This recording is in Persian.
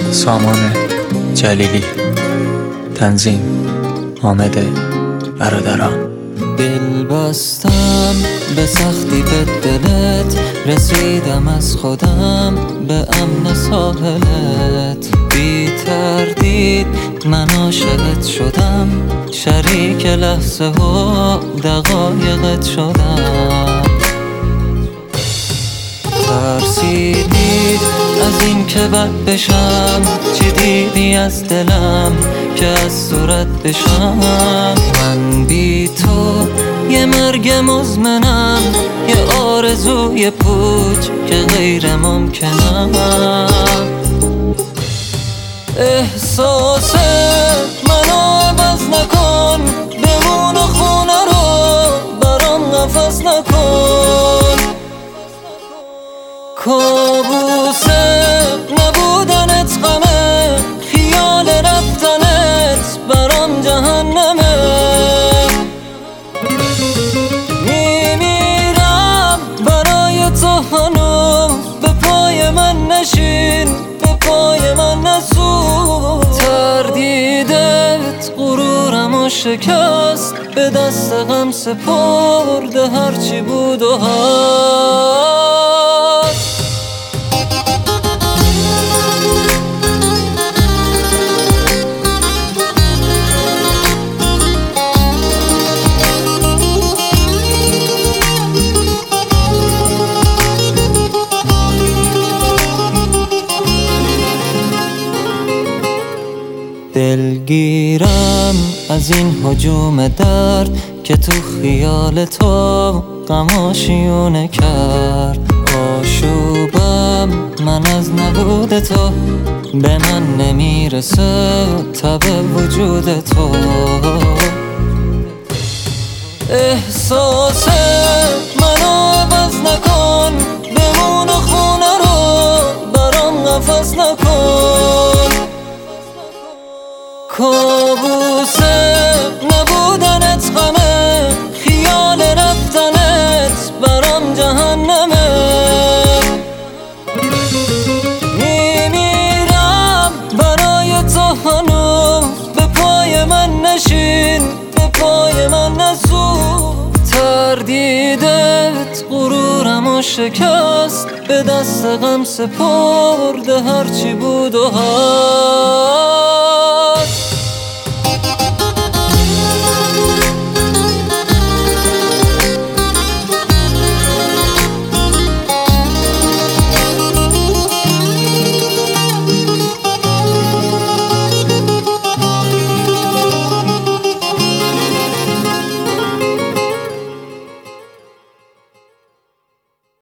سامان جلیلی. تنظیم حامد برادران. دل بستم به سختی به دلت، رسیدم از خودم به امن ساحلت. بی تردید من عاشقت شدم، شریک لحظه و دقایقت شدم. ترسیدی از این که بد بشم، چی دیدی از دلم که از صورت بشم؟ من بی تو یه مرگ مزمنم، یه آرزوی پوچ که غیر ممکنم. احساس منو عوض نکن، بمون و خونه رو برام نفس نکن. کابوس نبودنت غمه، خیال رفتنت برام جهنمه. میمیرم برای تو هنوز، به پای من نشین، به پای من نسوز. تردیدت غرورمو شکست، به دست غم سپرده هرچی بود و هست. دلگیرم از این هجوم درد که تو خیال تو غماشیونه کرد. آشوبم من از نبود تو، به من نمیرسه تب وجود تو. احساس منو عوض نکن، بمون و خونه رو برام نفس نکن. کابوس نبودنت غمه، خیال رفتنت برام جهنمه. میمیرم برای تو هنوز، به پای من نشین، به پای من نسوز. تردیدت غرورمو شکست، به دست غم سپرده هرچی بود و هست.